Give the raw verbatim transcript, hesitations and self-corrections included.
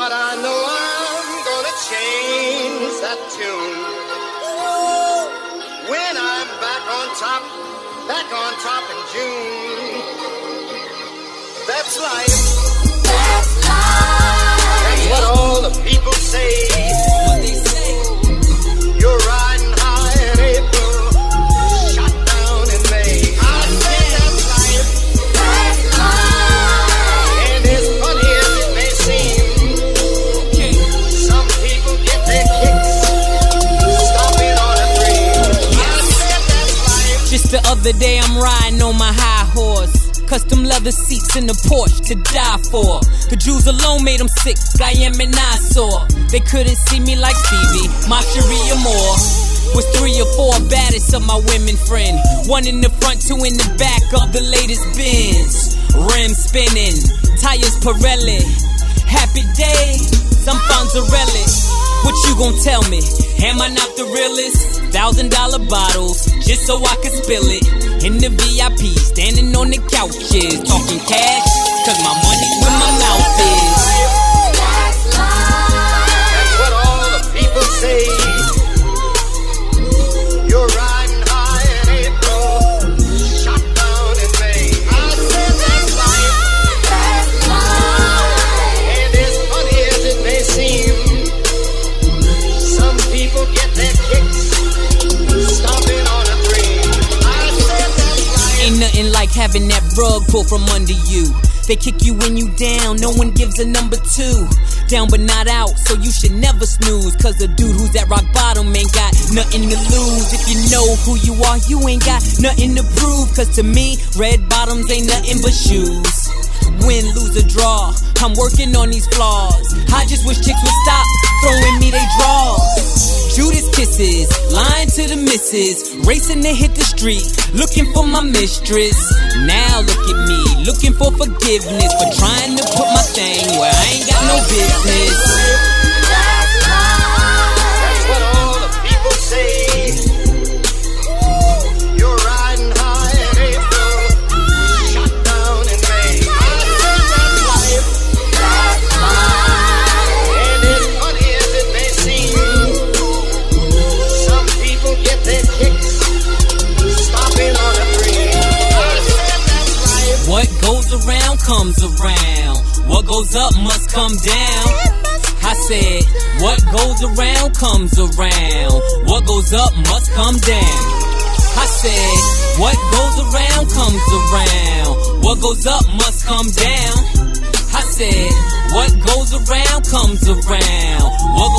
But I know I'm gonna change that tune when I'm back on top, back on top in June. That's life. That's life. That's what all the people say. What they say. You're riding high in April, shot down in May. I said that's life. That's life. And as funny as it may seem, some people get their kicks stomping on a dream. I said that's life. Just the other day I'm riding on my high horse. Custom leather seats in the Porsche to die for. The Jews alone made them sick, I am an eyesore. They couldn't see me like Stevie, Marjorie or Moore. Was three or four baddest of my women friend. One in the front, two in the back of the latest Benz. Rim spinning, tires Pirelli. Happy days, I'm Fonzarelli. What you gon' tell me? Am I not the realest? Thousand dollar bottles, just so I could spill it. In the V I P, standing on the couches, talking cash, cause my money's where my mouth is. That's life. That's what all the people say. You're riding high in April, shot down in May. I said that's life. That's life. And as funny as it may seem, some people get their kicks stomping on a dream. I said that's life. Ain't nothing like having that rug pulled from under you. They kick you when you down, no one gives a number two. Down but not out, so you should never snooze. Cause the dude who's at rock bottom ain't got nothing to lose. If you know who you are, you ain't got nothing to prove. Cause to me, red bottoms ain't nothing but shoes. Win, lose, or draw, I'm working on these flaws. I just wish chicks would stop throwing me they draws. Judas kisses, lying to the missus, racing to hit the street, looking for my mistress. Now look at me, looking for forgiveness for trying to put my thing where I ain't got no business. That's life. That's what all the people say. You're riding high in April, shot down in May. I said that's life. That's life. And as funny as it may seem, some people get their kicks stomping on a dream. I said that's life. What goes around comes around. What goes up must come down. I said, what goes around comes around. What goes up must come down. I said, what goes around comes around. What goes up must come down. I said, what goes around comes around. What